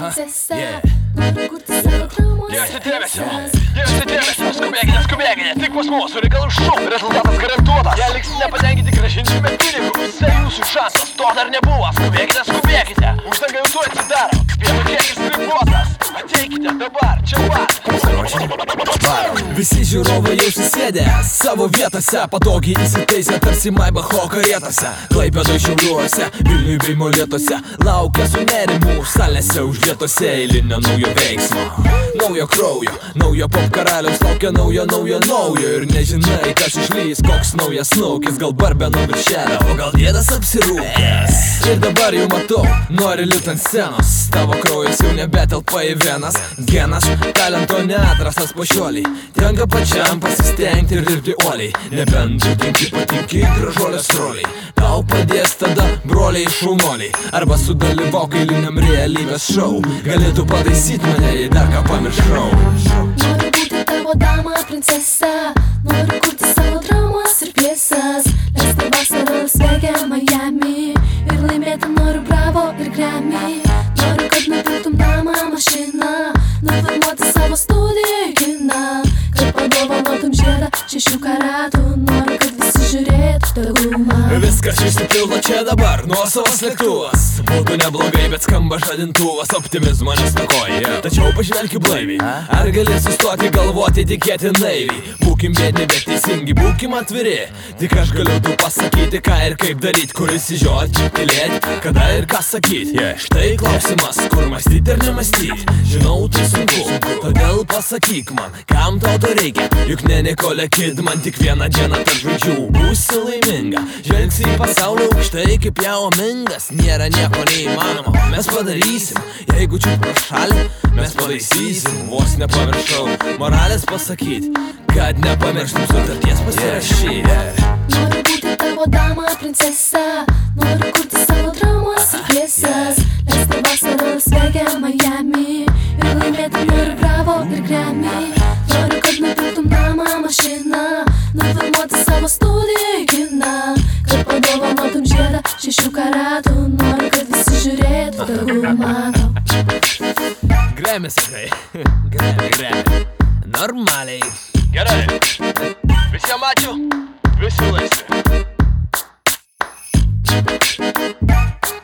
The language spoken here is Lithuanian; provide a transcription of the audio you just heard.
princesa. Noriu kurti savo traumas. Dėmesio, skubėkite, tik pas mūsų reikalų šou. Rezultatas garantuotas, jei liksite nepatenkinti, grąžinsime pinigus. Tai jūsų šansas, to dar nebuvo. Skubėkite, uždanga jau tuoj atsidaro. Pieno kiekis ribotas, ateikite dabar, čia pat. Visi žiūrovai jau susėdė savo vietose, patogiai įsitaisę tarsi Maibacho karietose. Klaipėdoj, Šiauliuose, Vilniuj bei Molėtuose laukia su nerimu salėse užlietose eilinio naujo veiksmo. Naujo kraujo, naujo pop karaliaus laukia naujo ir nežinai, kas išlys, koks naujas snaukis, gal Barbeno viršelio, o gal dėdas apsirūkęs. Ir dabar jau matau, nori lipt ant scenos, tavo kraujas jau nebetelpa į venas. Genas, talento neatrastas po šioliai, tenka pačiam pasistengti ir dirbti uoliai. Nebent tu patinki gražuolės troliai, tau padės tada broliai šaunoliai. Arba sudalyvauk eiliniam realybės šou, galėtų pataisyt mane, jei dar ką pamiršau. Noriu būti tavo dama, princesa. Noriu kurti savo dramos ir pjesas. Leisti vasarą Las Vege, Miami. Ir laimėti noriu Bravo ir Grammy. Noriu, kad nupirktum namą, mašiną. Nufilmuoti savo studiją į kiną. Kad padovanotum žiedą 6 karatų. Noriu, kad visi žiūrėtų tegul man. Viskas išsipildo čia dabar, nuosavas lėktuvas. Būtų neblogai, bet skamba žadintuvas. Optimizmo nestokoja, tačiau pažvelki blaiviai. Ar gali sustoti galvoti, tikėti naiviai? Būkim bėdni, bet teisingi, būkim atviri. Tik aš galiu tu pasakyti, ką ir kaip daryt. Kur įsižiot, tylėt, kada ir ką sakyt. Štai klausimas, kur mąstyt ir nemąstyt. Žinau, tai sunku, todėl pasakyk man, kam tau to reikia. Juk ne Nicole Kidman, tik vieną dieną tarp žvaigždžių būsi laiminga. Žvelgsi į pasaulį aukštai kaip Jao Mingas. Nėra nieko neįmanoma, mes padarysim. Jeigu čia pro šalį, mes pataisysim. Vos nepamiršau moralės pasakyt, kad nepamirštum sutarties pasirašyt. Noriu būti tavo dama, princesa. Noriu kurti savo dramos ir pjesas. Leisti vasarą Las Vege, Miami. Ir laimėti noriu Bravo ir Grammy. Noriu, kad nupirktum namą, mašiną. Nufilmuoti savo studiją į kiną. Kad padovanotum žiedą 6 karatų. Noriu, kad visi žiūrėtų, tegul mato. Grammy sakai. Grammy. Normaliai. Gerai, visiems ačiū, visi laisvi.